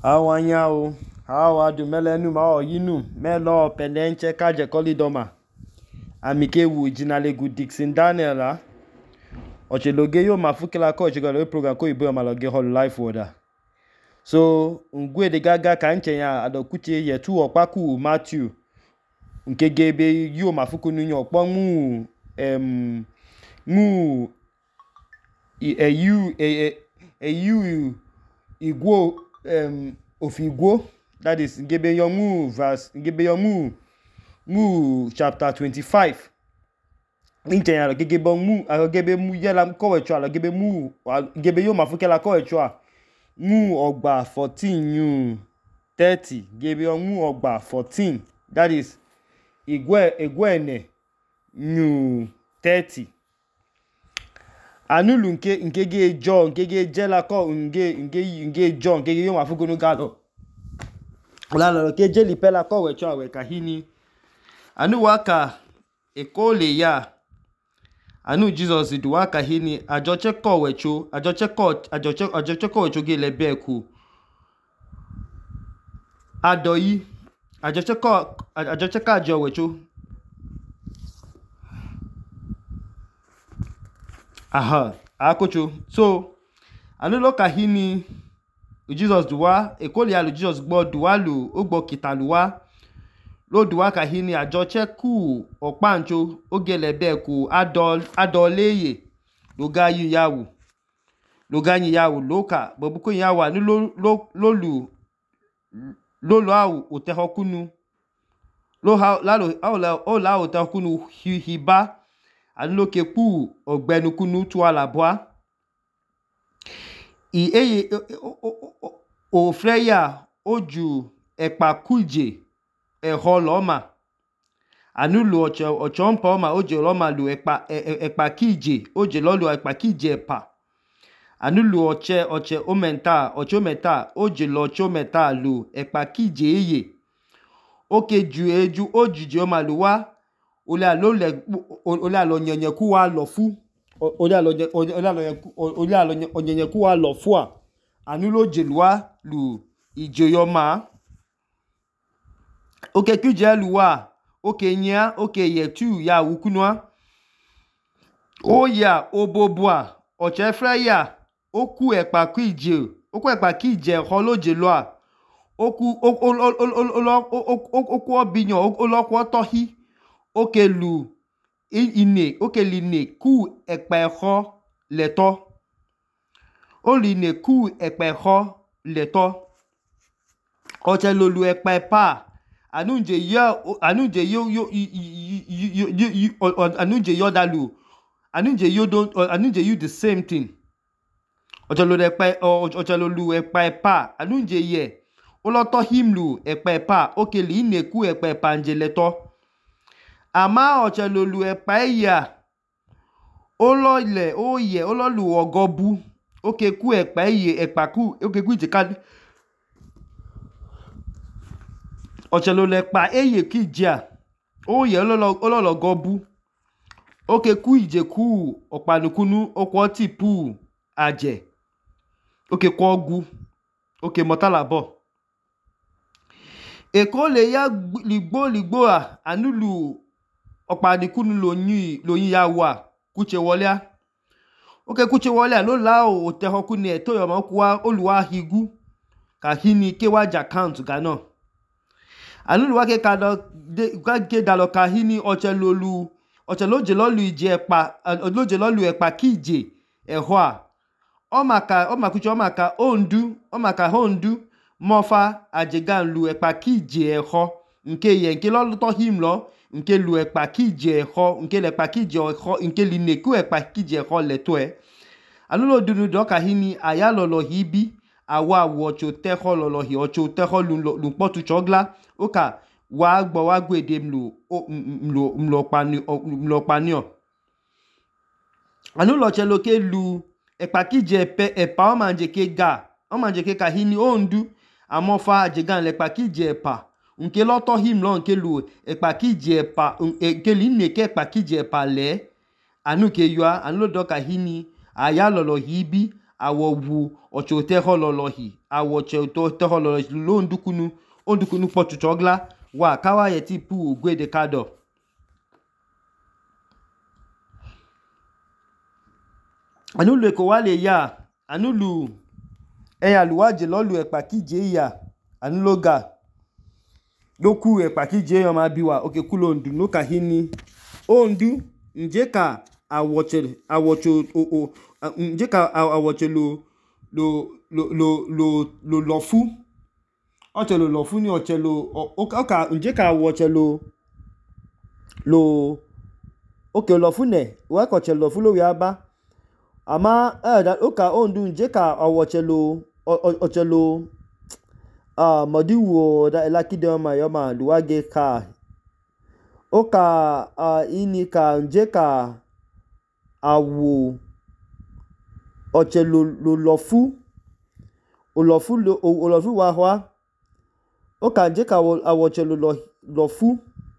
Awanyao, hawa du melenu ma o yinu melo pendenche kaje kolidoma. Amike wu jinale gu Dixon Daniela. Ocheloge yo mafukela ko chigalo program ko ibo maloge hol life order. So ngwe de gaga ka nche ya adokuche yetu okpaku Matthew. Nke gebe yo mafuku nunyo okpo mu igwo ofigwo, that is ngebe yomu verse ngebe yomu chapter 25. Nche ya gebe mu agebe mu yela ko echo ala gebe mu gebe yo mafukela ko echo a mu ogba 14 yu 30 gebe yomu ogba 14, that is igwene yu 30. Anulu nke ge jo nke ge jela ko nke jo nke ge yo mafugunu galo la lo ke jeli pela ko we cho we kahini anu waka ekole ya anu Jesus du waka hini ajoche ko we cho ajoche ko we cho ge lebe ku adoyi ajoche ka jo we cho aha akocho. So anu lo kahini Jesus duwa ekole ya lu Jesus gbo duwa lu ogbo kitaluwa lo duwa kahini ajoche ku opancho ogelebe ku adoleye logayi yawu loka bobuko yawa ni lo awu otehokunu lo ha la otehokunu hiba aloke pu ogbenukunu tu alabwa eye ofreya oju ekpakuje eholoma anulo ochompa ma oje loma lu ekpakije oje lolu ekpakije pa anulu oche omenta oje lo chometa lu ekpakije eye okeju eju ojije omaluwa ole alo nyenyeku wa lofu ole alo nyenyeku wa lofu a anulo jelwa lu ijoyoma oke kuje luwa oke nya oke yetu ya wukunwa oya obobua ochefre ya oku ekpakije holoje loa oku obinyo olokwo tohi oke lu oke line ku ekpeho leto oline ku ekpeho leto oche lolu ekpepa anuje you the same thing oche lolu ekpepa anuje ye oloto himlu ekpepa oke line ku ekpepa nje leto ama oche lolu ekpeya ololu ogobu oke ku ekpeye ekpaku oke ku ijekali ochelole ekpa eye kijia oye ololo gobu oke ku ijeku okpanukunu okwo tipu aje oke kwa ogu oke motalabo ekole ya ligbo a anulu okpanikunu loyin ya wa kuche wole oke kuche wole lo la o tehokuni eto yo makuwa oluwa higu kahini kewa account gana anulu wake ke dalo kahini ocheloje lolu ije epa loje lolu epa kije ehwa omaka hondu mofa ajegan lu epa kije eho nke lolu to himlo nke lu epa kije eho nke le epa kije eho nke lineku epa kije eho leto anulo dunu do kahini ayalolo hibi awa wocho teho lolo hi ocho teho lu potu chogla oka wa gbede mlo panio anulo cheloke lu ekpakije epa o manje ke kahini ondu amofa ajegan le ekpakije epa nke loto himlo nke lu ekpakije epa nke line ke ekpakije epa le anuke yua anulo do kahini ayalolo hibi awowu ochote hololohi awochote hololohi lo ondukunu pochuchogla wa kawa yeti pu ogwe de kado anulu eko wale ya anulu eya luwaje lolu epa kije ya anuloga doku epa kije yo ma biwa oke kulo ndu no kahini ondu njeka awocho njeka awocho lo lofu ochelo lofu ni ochelo oka njeka awocho lo oke lofu ne wa ko chelo lofu lo yaba ama oka ondu njeka awocho ochelo modiwo da elakidoma yoma luwage ka oka ini ka njeka awo ochelo lofu olofu wa hwa oka njeka awochelo lofu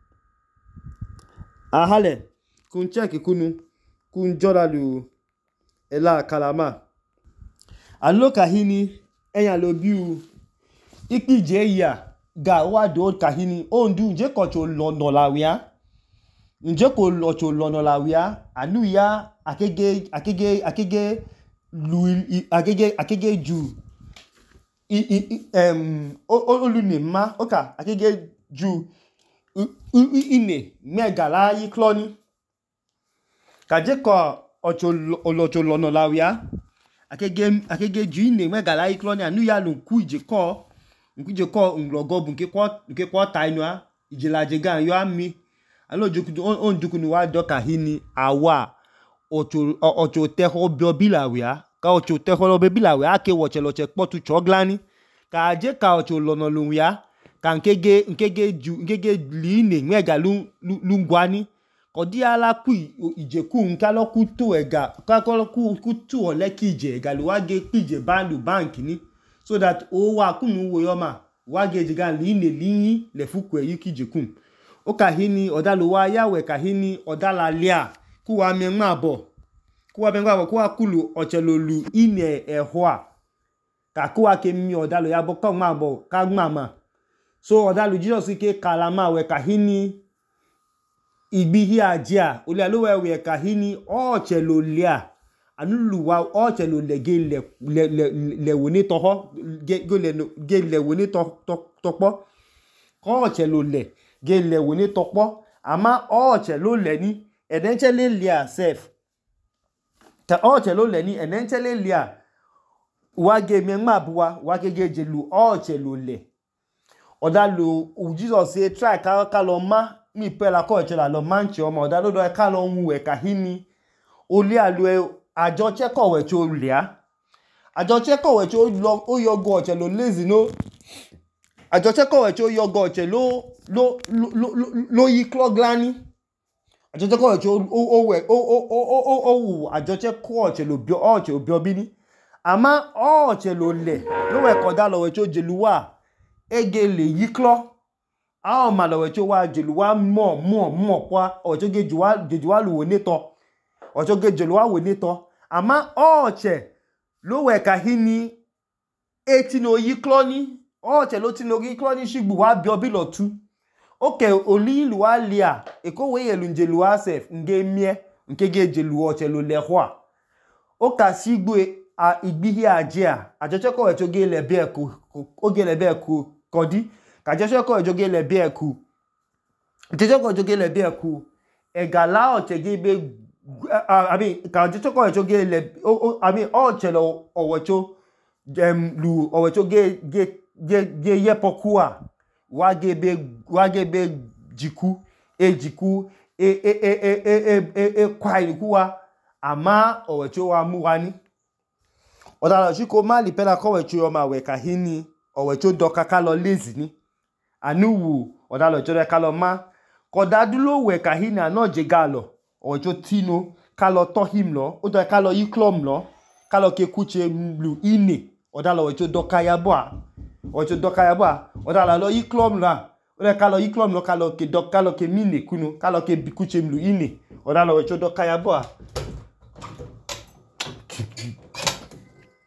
ahale kun check kun jora lu ela kalama aloka hini eyan lo biu ikije ya ga wa do kahini ondu nje ko cho lono lawia nje ko lo cho lono lawia anu ya akege ju olunima oka akege ju ine megala yi cloni kaje ko ocho lono lawia akege ju ine megala yi cloni anu ya lo ku ije ko ngrogo bu nke kwa tainwa ijilaje gan yo ami alo joku ondukunu wa doka hini awa ocho teho biobilawia ka ocho teho biobilawia ake wocheloche potu choglani ka je ka ocho lono lunwia ka nkege line nwega lungwani kodi ala ku ijeku nka lo ku to ega ka ko ku tu ole kije ega lo wage pije bank ni so that o wa kunu wo yoma wage jiga line linyi le fuku e yikijekun o ka hini odalo wa yawe ka hini odala lia ku wa mi nma bo ku wa kulu ochelolu ine ehwa ka ku wa ke mi odalo ya bo ko nma bo ka nma so odalo Jesus ke kalama we ka hini igbihi ajia ole alo we ka hini ochelolia anuluwa ochelo lege le woni toho ge le woni topo ko ochelo le ge le woni topo ama ochelo le ni edenchele lia self ta ochelo le ni edenchele lia wa ge mi nma buwa wa ge jelu ochelo le odalo Jesus say try ka lo ma mi pe la ko ochelo lo manchi omo odalo do ka lo nwu e ka hini oli alu àjọ chekowe tí ó lia àjọ chekowe tí ó yogo oche lo lazy no àjọ chekowe tí ó yogo oche lo yi cloglani àjọ chekowe tí ó we o àjọ chekowe oche lo bio oche obiobini ama oche lo le lo we koda lo we tí ó jeluwa ege le yi clo a o ma lo we tí ó wa jeluwa mo kwa o tí ó gejuwa lu wo neto ochoge jeluwa we nito ama oche lo we ka hini etino yi cloni oche lo tino yi cloni shigbu wa biobilo tu oke oli lu wa lia eko we yelu jeluwa sef nge mie nke ge jeluwa oche lo lehwa oka shigbu a igbihi ajia ajoche ko we choge le be ku oge le be ku kodi ka joche ko we joge le be ku joche ko joge le be ku egala oche ge be ka jechoko echoge le ochelo owecho lu owecho ge yepokua wage be jiku kwai kuwa ama owecho wa muwani odalo chiko mali pela ko wecho yo ma we ka hini owecho doka ka lo lazy ni anuwu odalo chore ka lo ma ko dadulo we ka hini anoje galo ojo tino kalo tohim lo odo kalo yiklom lo kalo ke kuche lu ine odalo ojo dokaya boa odalo lo yiklom la odo kalo yiklom lo kalo ke mine kunu kalo ke kuche lu ine odalo ojo dokaya boa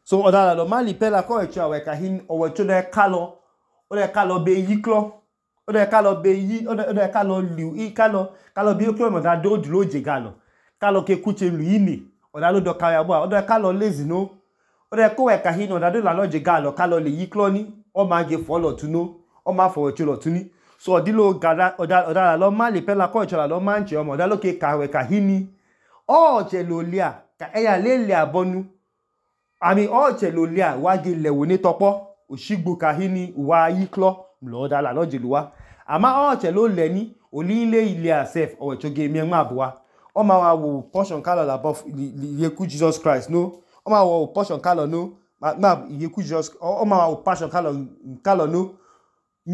so odala lo mali pela ko echo aweka hin owecho de kalo o de kalo be yiklo o de kalo be yi o de kalo liu I kalo bi oklo mo da do dlo je galo kalo ke kuche lu ini odalo do kaya bo o de kalo lazy no o de ko weka hin odado la lo je galo kalo le yiklo ni o ma je follow tuno o ma fo echo lo tuni so odilo gada odala lo mali pela ko echo la lo manche o mo odalo ke ka weka hini o che lo lia ka eya le abonu ami oche lolia wage lewo ni topo oshigbo kahini wa yiklo mloda la lojeluwa ama oche lo le ni olile ile asef owechoge mi enwa abuwa o ma wa wo portion kalo la bof yeku Jesus Christ no o ma wo portion kalo no ma yeku Jesus o ma wo portion kalo no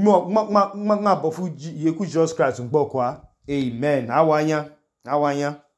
ma bofu yeku Jesus Christ ngbo kwa amen awanya